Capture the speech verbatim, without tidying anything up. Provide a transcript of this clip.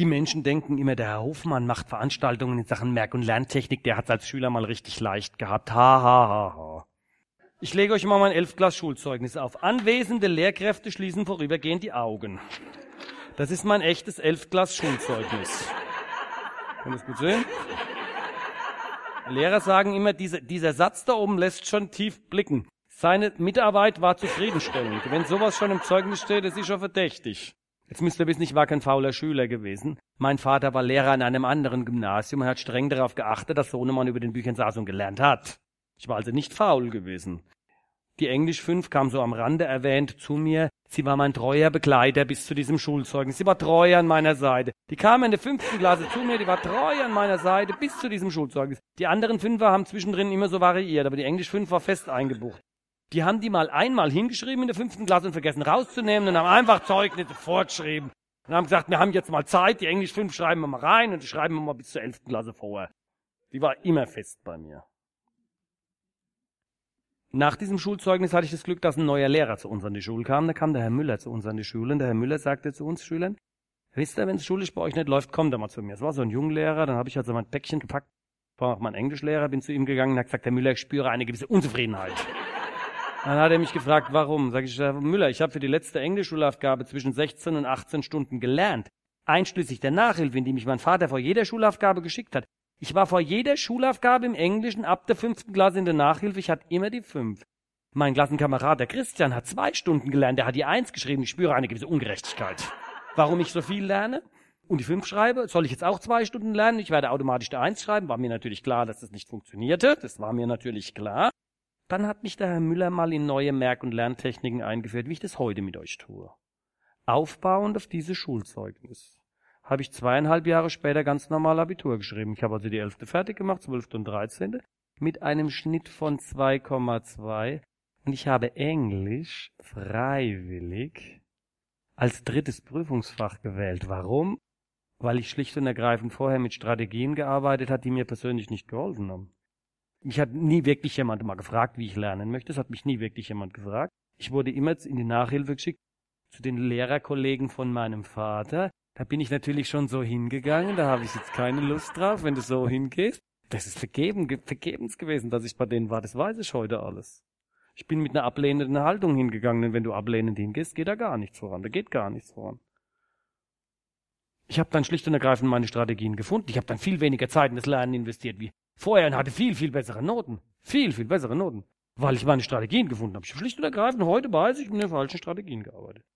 Die Menschen denken immer, der Herr Hofmann macht Veranstaltungen in Sachen Merk- und Lerntechnik, der hat es als Schüler mal richtig leicht gehabt. Ha, ha, ha, ha. Ich lege euch mal mein Elftklässler-Schulzeugnis auf. Anwesende Lehrkräfte schließen vorübergehend die Augen. Das ist mein echtes Elftklässler-Schulzeugnis. Kann das gut sehen? Lehrer sagen immer, diese, dieser Satz da oben lässt schon tief blicken. Seine Mitarbeit war zufriedenstellend. Wenn sowas schon im Zeugnis steht, ist sie schon verdächtig. Jetzt müsst ihr wissen, ich war kein fauler Schüler gewesen. Mein Vater war Lehrer an einem anderen Gymnasium und hat streng darauf geachtet, dass Sohnemann über den Büchern saß und gelernt hat. Ich war also nicht faul gewesen. Die Englisch fünf kam so am Rande erwähnt zu mir. Sie war mein treuer Begleiter bis zu diesem Schulzeugnis. Sie war treu an meiner Seite. Die kam in der fünften Klasse zu mir, die war treu an meiner Seite bis zu diesem Schulzeugnis. Die anderen Fünfer haben zwischendrin immer so variiert, aber die Englisch fünf war fest eingebucht. Die haben die mal einmal hingeschrieben in der fünften Klasse und vergessen rauszunehmen und haben einfach Zeugnisse vorgeschrieben. Und haben gesagt, wir haben jetzt mal Zeit, die Englisch fünf schreiben wir mal rein und die schreiben wir mal bis zur elften Klasse vor. Die war immer fest bei mir. Nach diesem Schulzeugnis hatte ich das Glück, dass ein neuer Lehrer zu uns an die Schule kam. Da kam der Herr Müller zu uns an die Schule und der Herr Müller sagte zu uns Schülern, wisst ihr, wenn es schulisch bei euch nicht läuft, kommt doch mal zu mir. Es war so ein Junglehrer, dann habe ich also mein Päckchen gepackt, war auch mein Englischlehrer, bin zu ihm gegangen und hat gesagt, Herr Müller, ich spüre eine gewisse Unzufriedenheit. Dann hat er mich gefragt, warum? Sag ich, Herr Müller, ich habe für die letzte Englischschulaufgabe zwischen sechzehn und achtzehn Stunden gelernt, einschließlich der Nachhilfe, in die mich mein Vater vor jeder Schulaufgabe geschickt hat. Ich war vor jeder Schulaufgabe im Englischen ab der fünften Klasse in der Nachhilfe, ich hatte immer die fünf. Mein Klassenkamerad, der Christian, hat zwei Stunden gelernt, der hat die eins geschrieben, ich spüre eine gewisse Ungerechtigkeit. Warum ich so viel lerne und die fünf schreibe, soll ich jetzt auch zwei Stunden lernen, ich werde automatisch der eins schreiben, war mir natürlich klar, dass das nicht funktionierte, das war mir natürlich klar. Dann hat mich der Herr Müller mal in neue Merk- und Lerntechniken eingeführt, wie ich das heute mit euch tue. Aufbauend auf dieses Schulzeugnis habe ich zweieinhalb Jahre später ganz normal Abitur geschrieben. Ich habe also die elfte fertig gemacht, zwölfte und dreizehnte mit einem Schnitt von zwei Komma zwei und ich habe Englisch freiwillig als drittes Prüfungsfach gewählt. Warum? Weil ich schlicht und ergreifend vorher mit Strategien gearbeitet habe, die mir persönlich nicht geholfen haben. Mich hat nie wirklich jemand mal gefragt, wie ich lernen möchte. Es hat mich nie wirklich jemand gefragt. Ich wurde immer in die Nachhilfe geschickt zu den Lehrerkollegen von meinem Vater. Da bin ich natürlich schon so hingegangen. Da habe ich jetzt keine Lust drauf, wenn du so hingehst. Das ist vergeben, vergebens gewesen, dass ich bei denen war. Das weiß ich heute alles. Ich bin mit einer ablehnenden Haltung hingegangen. Und wenn du ablehnend hingehst, geht da gar nichts voran. Da geht gar nichts voran. Ich habe dann schlicht und ergreifend meine Strategien gefunden. Ich habe dann viel weniger Zeit in das Lernen investiert wie vorher und hatte viel, viel bessere Noten. Viel, viel bessere Noten. Weil ich meine Strategien gefunden habe. Ich habe schlicht und ergreifend, heute weiß ich, mit den falschen Strategien gearbeitet.